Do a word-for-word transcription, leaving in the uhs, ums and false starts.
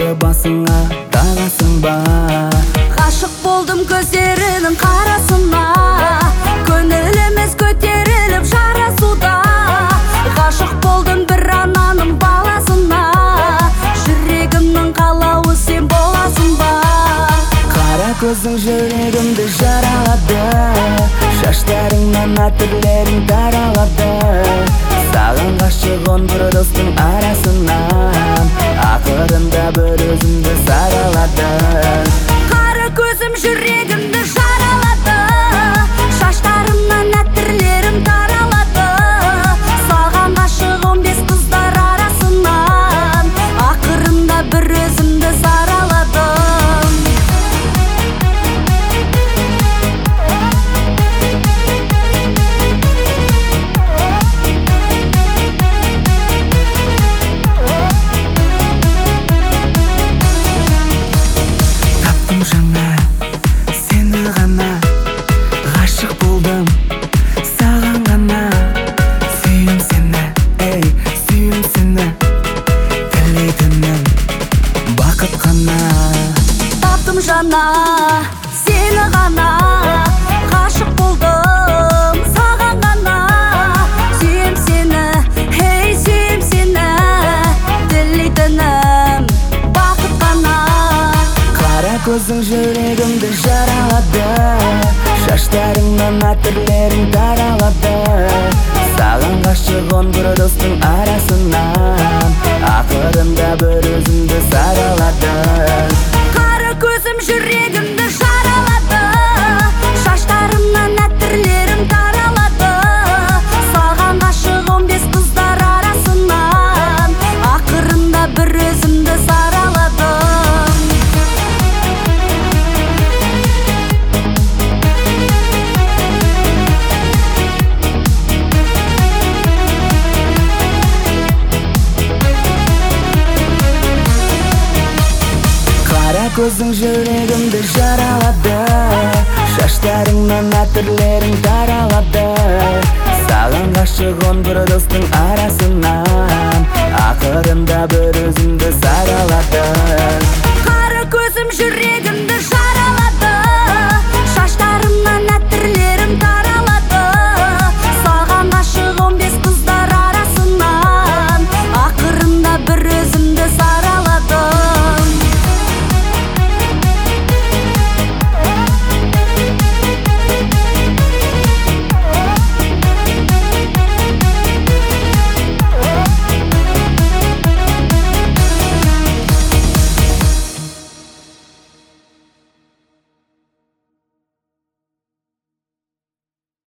тағы басыңа тағасың ба? Ғашық болдым көздерінің қарасына, көңіліміз көтеріліп жарасуда. Ғашық болдым бір ананың баласына, жүрегімнің қалауы сен боласың ба? Қара көзің жүрегімді жаралады, шаштарыңнан әтірлерің таралады. Саған ғашық он бір достың арасынан, ақырында бір өзімді саралады. Қара көзім жүрегімді жаралады, шаштарымнан әтірлерім таралады. Саған ғашық он бес қыздар арасынан, ақырында бір өзімді сараладым. Жаңа сені ғана, ғашық болдым саған ғана. Сүйем сені, ей, сүйем сені, тілейтінім бақыт қана. Таптым жаңа сені ғана, ғашық болдым саған ғана. Сүйем сені, ей, сүйем сені, тілейтінім бақыт қана. Қара көзің жүрегімді жаралады, шаштарыңнан әтірлерің таралады. Саған ғашық он бір достың арасынан, ақырында бір өзімді саралады. Қара көзім жүрегімді жаралады, шаштарымнан әтірлерім таралады. Саған ғашық он бес қыздар арасынан, ақырында бір өзімді сараладым. Қара көзің жүрегімді жаралады, шаштарыңнан әтірлерің таралады. Саған ғашық он бір достың арасынан, ақырында бір өзімді саралады.